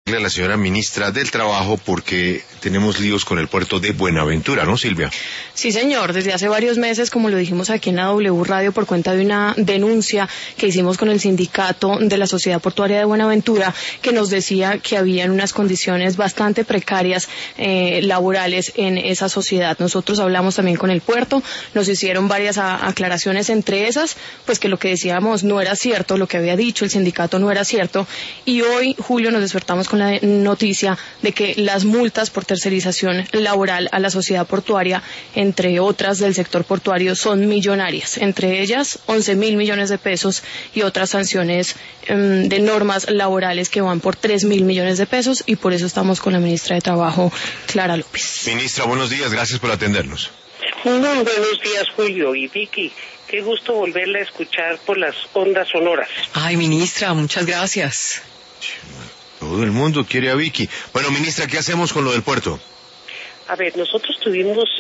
A la señora ministra del Trabajo porque tenemos líos con el puerto de Buenaventura, ¿no, Silvia? Sí, señor, desde hace varios meses, como lo dijimos aquí en la W Radio, por cuenta de una denuncia que hicimos con el sindicato de la Sociedad Portuaria de Buenaventura, que nos decía que habían unas condiciones bastante precarias laborales en esa sociedad. Nosotros hablamos también con el puerto, nos hicieron varias aclaraciones, entre esas, pues que lo que decíamos no era cierto, lo que había dicho el sindicato no era cierto, y hoy, Julio, nos despertamos con la noticia de que las multas por tercerización laboral a la sociedad portuaria, entre otras del sector portuario, son millonarias, entre ellas 11.000 millones de pesos y otras sanciones de normas laborales que van por 3.000 millones de pesos, y por eso estamos con la ministra de Trabajo, Clara López. Ministra, buenos días, gracias por atendernos. Muy buenos días, Julio y Vicky. Qué gusto volverla a escuchar por las ondas sonoras. Ay, ministra, muchas gracias. Todo el mundo quiere a Vicky. Bueno, ministra, ¿qué hacemos con lo del puerto? A ver, nosotros tuvimos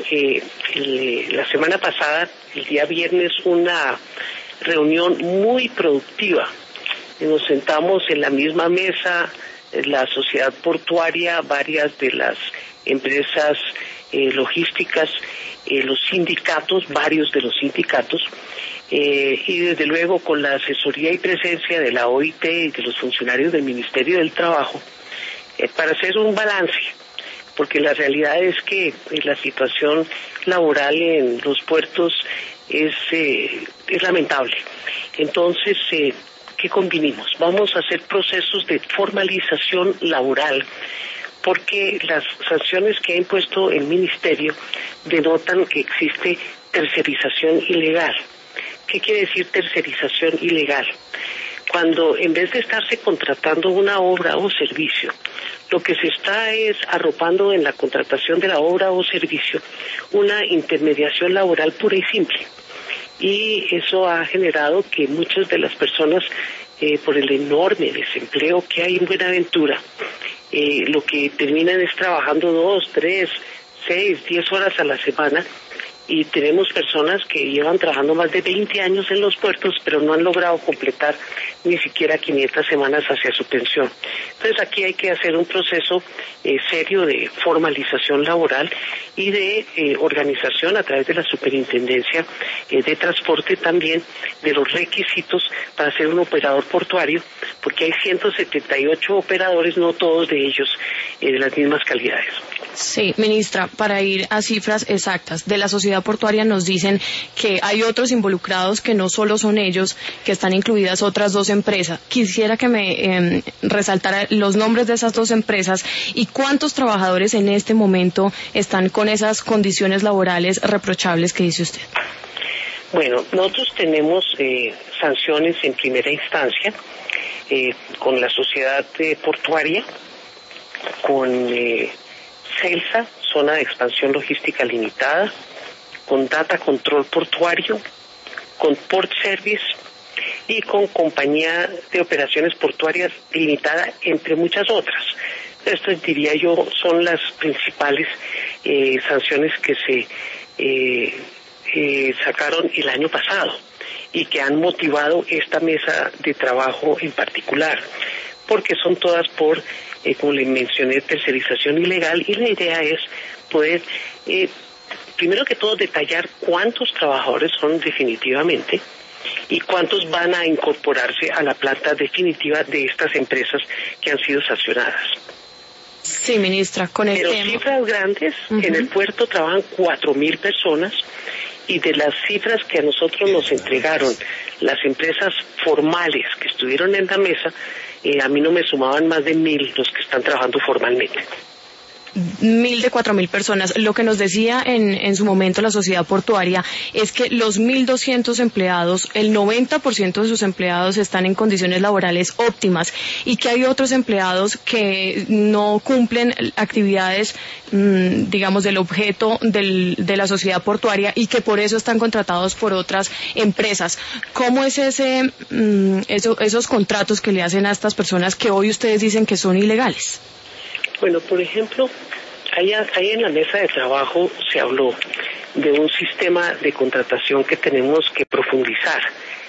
la semana pasada, el día viernes, una reunión muy productiva. Nos sentamos en la misma mesa, la sociedad portuaria, varias de las empresas logísticas, los sindicatos, varios de los sindicatos, y desde luego con la asesoría y presencia de la OIT y de los funcionarios del Ministerio del Trabajo, para hacer un balance, porque la realidad es que la situación laboral en los puertos es lamentable. Entonces, ¿qué convinimos? Vamos a hacer procesos de formalización laboral, porque las sanciones que ha impuesto el Ministerio denotan que existe tercerización ilegal. ¿Qué quiere decir tercerización ilegal? Cuando en vez de estarse contratando una obra o servicio, lo que se está es arropando en la contratación de la obra o servicio una intermediación laboral pura y simple. Y eso ha generado que muchas de las personas, por el enorme desempleo que hay en Buenaventura, lo que terminan es trabajando 2, 3, 6, 10 horas a la semana, y tenemos personas que llevan trabajando más de 20 años en los puertos, pero no han logrado completar ni siquiera 500 semanas hacia su pensión. Entonces aquí hay que hacer un proceso serio de formalización laboral y de organización a través de la Superintendencia de Transporte también de los requisitos para ser un operador portuario, porque hay 178 operadores, no todos de ellos de las mismas calidades. Sí, ministra, para ir a cifras exactas, de la sociedad portuaria nos dicen que hay otros involucrados que no solo son ellos, que están incluidas otras 2 empresas. Quisiera que me resaltara los nombres de esas 2 empresas y cuántos trabajadores en este momento están con esas condiciones laborales reprochables que dice usted. Bueno, nosotros tenemos sanciones en primera instancia con la sociedad portuaria, con CELSA, Zona de Expansión Logística Limitada, con Data Control Portuario, con Port Service y con Compañía de Operaciones Portuarias Limitada, entre muchas otras. Estas, diría yo, son las principales sanciones que se sacaron el año pasado y que han motivado esta mesa de trabajo en particular, porque son todas por, como le mencioné, tercerización ilegal, y la idea es poder, primero que todo, detallar cuántos trabajadores son definitivamente y cuántos van a incorporarse a la planta definitiva de estas empresas que han sido sancionadas. Sí, ministra, con el Pero tema. Cifras grandes, en el puerto trabajan 4.000 personas, y de las cifras que a nosotros nos entregaron las empresas formales que estuvieron en la mesa, a mí no me sumaban más de 1.000 los que están trabajando formalmente. 1.000 de 4.000 personas. Lo que nos decía en su momento la sociedad portuaria es que los 1.200 empleados, el 90% de sus empleados están en condiciones laborales óptimas, y que hay otros empleados que no cumplen actividades, digamos, del objeto de la sociedad portuaria, y que por eso están contratados por otras empresas. ¿Cómo es esos contratos que le hacen a estas personas que hoy ustedes dicen que son ilegales? Bueno, por ejemplo, ahí en la mesa de trabajo se habló de un sistema de contratación que tenemos que profundizar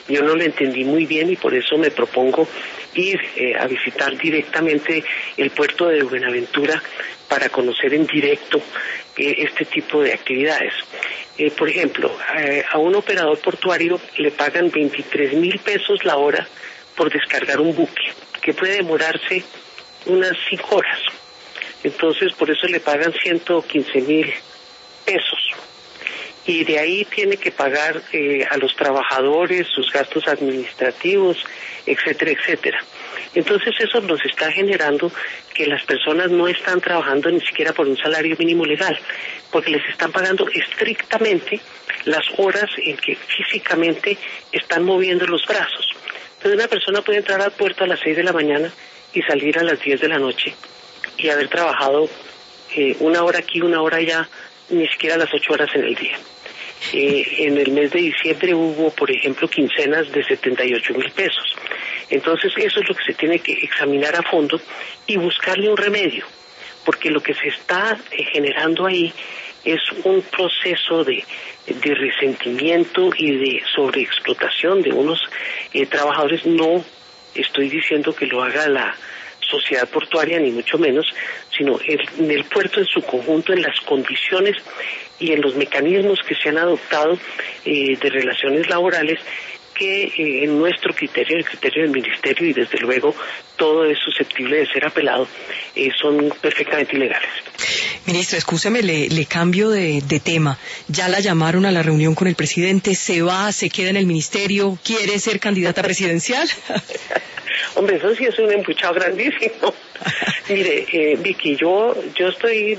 Yo no lo entendí muy bien y por eso me propongo ir a visitar directamente el puerto de Buenaventura para conocer en directo este tipo de actividades. Por ejemplo, a un operador portuario le pagan 23.000 pesos la hora por descargar un buque, que puede demorarse unas 5 horas. Entonces, por eso le pagan 115.000 pesos. Y de ahí tiene que pagar a los trabajadores sus gastos administrativos, etcétera, etcétera. Entonces eso nos está generando que las personas no están trabajando ni siquiera por un salario mínimo legal, porque les están pagando estrictamente las horas en que físicamente están moviendo los brazos. Entonces una persona puede entrar al puerto a las 6 de la mañana y salir a las 10 de la noche y haber trabajado 1 hora aquí, 1 hora allá, ni siquiera las 8 horas en el día. En el mes de diciembre hubo, por ejemplo, quincenas de 78.000 pesos. Entonces eso es lo que se tiene que examinar a fondo y buscarle un remedio, porque lo que se está generando ahí es un proceso de resentimiento y de sobreexplotación de unos trabajadores. No estoy diciendo que lo haga la sociedad portuaria, ni mucho menos, sino en el puerto en su conjunto, en las condiciones y en los mecanismos que se han adoptado de relaciones laborales, que en nuestro criterio, el criterio del Ministerio, y desde luego todo es susceptible de ser apelado, son perfectamente ilegales. Ministra, excúseme, le cambio de tema. ¿Ya la llamaron a la reunión con el presidente? ¿Se va, se queda en el ministerio? ¿Quiere ser candidata presidencial? Hombre, eso sí es un empuchado grandísimo. Mire, Vicky, yo estoy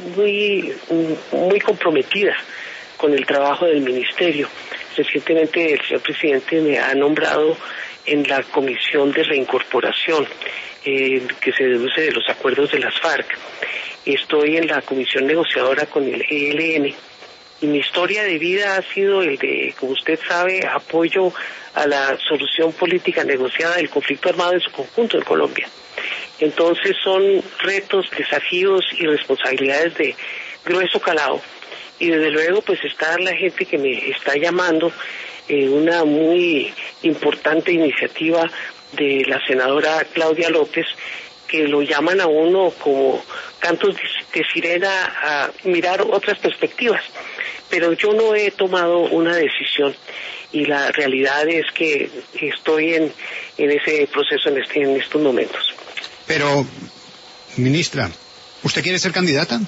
muy comprometida con el trabajo del ministerio. Recientemente el señor presidente me ha nombrado en la Comisión de Reincorporación, que se deduce de los acuerdos de las FARC. Estoy en la comisión negociadora con el ELN. Y mi historia de vida ha sido el de, como usted sabe, apoyo a la solución política negociada del conflicto armado en su conjunto en Colombia. Entonces son retos, desafíos y responsabilidades de grueso calado. Y desde luego pues está la gente que me está llamando, una muy importante iniciativa de la senadora Claudia López, que lo llaman a uno como cantos de sirena a mirar otras perspectivas. Pero yo no he tomado una decisión y la realidad es que estoy en ese proceso en estos momentos. Pero, ministra, ¿usted quiere ser candidata?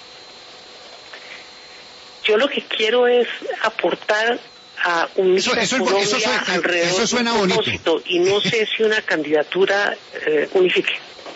Yo lo que quiero es aportar a unir a Colombia alrededor de un propósito, y no sé si una candidatura unifique.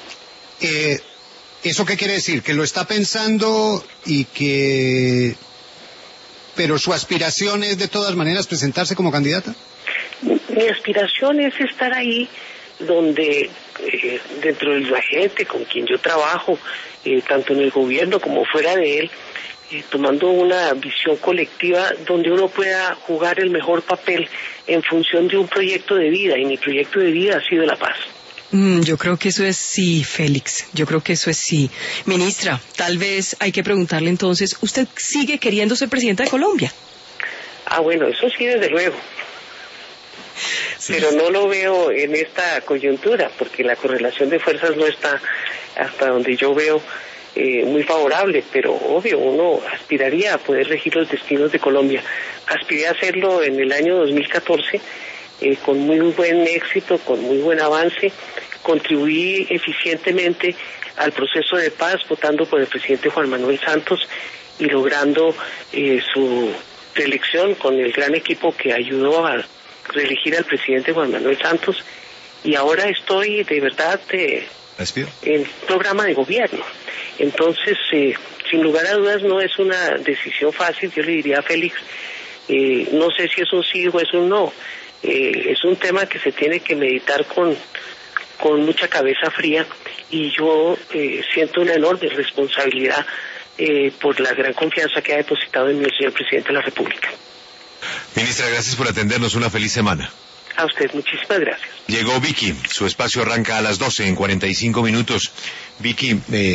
¿Eso qué quiere decir? ¿Que lo está pensando y que... pero su aspiración es de todas maneras presentarse como candidata? Mi aspiración es estar ahí donde dentro de la gente con quien yo trabajo, tanto en el gobierno como fuera de él, tomando una visión colectiva donde uno pueda jugar el mejor papel en función de un proyecto de vida, y mi proyecto de vida ha sido la paz. Yo creo que eso es sí, Félix. Yo creo que eso es sí. Ministra, tal vez hay que preguntarle entonces, ¿usted sigue queriendo ser presidenta de Colombia? Bueno, eso sí, desde luego. Sí. Pero no lo veo en esta coyuntura, porque la correlación de fuerzas no está, hasta donde yo veo, muy favorable, pero obvio, uno aspiraría a poder regir los destinos de Colombia. Aspiré a hacerlo en el año 2014, con muy buen éxito, con muy buen avance. Contribuí eficientemente al proceso de paz votando por el presidente Juan Manuel Santos y logrando su reelección con el gran equipo que ayudó a reelegir al presidente Juan Manuel Santos, y ahora estoy de verdad en programa de gobierno. Entonces, sin lugar a dudas, no es una decisión fácil. Yo le diría a Félix, no sé si es un sí o es un no. Es un tema que se tiene que meditar con mucha cabeza fría, y yo siento una enorme responsabilidad por la gran confianza que ha depositado en mí el señor presidente de la República. Ministra, gracias por atendernos. Una feliz semana. A usted, muchísimas gracias. Llegó Vicky. Su espacio arranca a las 12 en 45 minutos. Vicky,